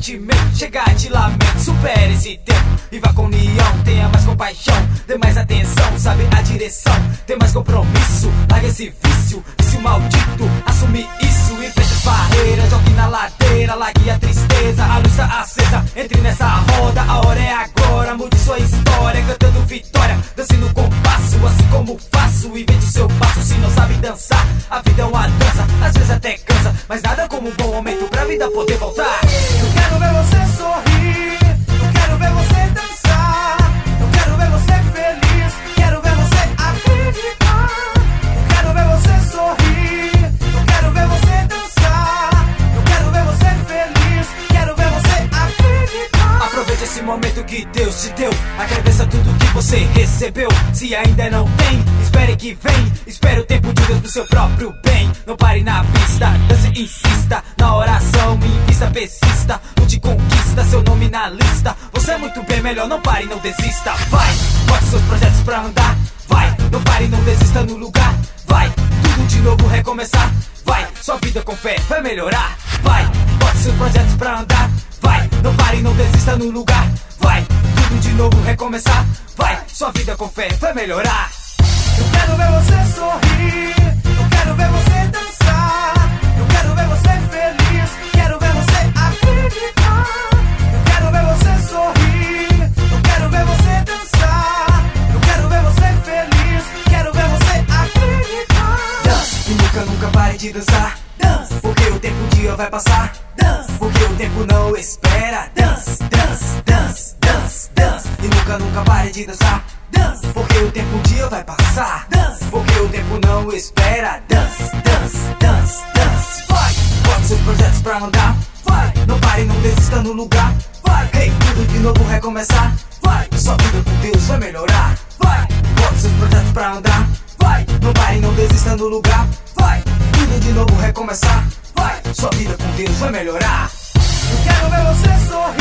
sentimento, chega de lamento. Supere esse tempo e vá com união. Tenha mais compaixão, dê mais atenção. Sabe a direção, tem mais compromisso. Larga esse vício, vício maldito. Assume isso, enfrente as barreiras. Jogue na ladeira, largue a tristeza. A luz tá acesa, entre nessa roda. A hora é agora, mude sua história. Cantando vitória, dance no compasso. Assim como faço, invente o seu passo. Se não sabe dançar, a vida é uma dança. Às vezes até cansa, mas nada como um bom momento pra vida poder voltar. Eu quero ver você sorrir, eu quero ver você dançar, eu quero ver você feliz, quero ver você acreditar. Eu quero ver você sorrir, eu quero ver você dançar, eu quero ver você feliz, quero ver você acreditar. Aproveite esse momento que Deus te deu, agradeça tudo que você recebeu. Se ainda não tem, espere que vem. Espere o tempo de Deus pro seu próprio bem. Não pare na pista, dance e insista. Na oração, invista, persista. Lute, conquista seu nome na lista. Você é muito bem, melhor não pare, não desista. Vai, bote seus projetos pra andar. Vai, não pare, não desista no lugar. Vai, tudo de novo recomeçar. Vai, sua vida com fé vai melhorar. Vai, bote seus projetos pra andar. Vai, não pare, não desista no lugar. Vai, tudo de novo recomeçar. Vai, sua vida com fé vai melhorar. Eu quero ver você sorrir, eu quero ver você dançar, eu quero ver você feliz, quero ver você acreditar. Eu quero ver você sorrir, eu quero ver você dançar, eu quero ver você feliz, quero ver você acreditar. Dance e nunca pare de dançar. Dance, porque o tempo um dia vai passar. Dance, porque o tempo não espera. Dance, dance, dance, dance, dance. E nunca pare de dançar. Dance, porque o tempo um dia vai passar. Dance, porque o tempo não espera. Dance, dance, dance, dance. Vai, bote seus projetos pra andar. Vai, não pare, não desista no lugar. Vai, hey, tudo de novo recomeçar. Vai, sua vida com Deus vai melhorar. Vai, bote seus projetos pra andar. Vai, não pare, não desista no lugar. Vai, tudo de novo recomeçar. Vai, sua vida com Deus vai melhorar. Eu quero ver você sorrir.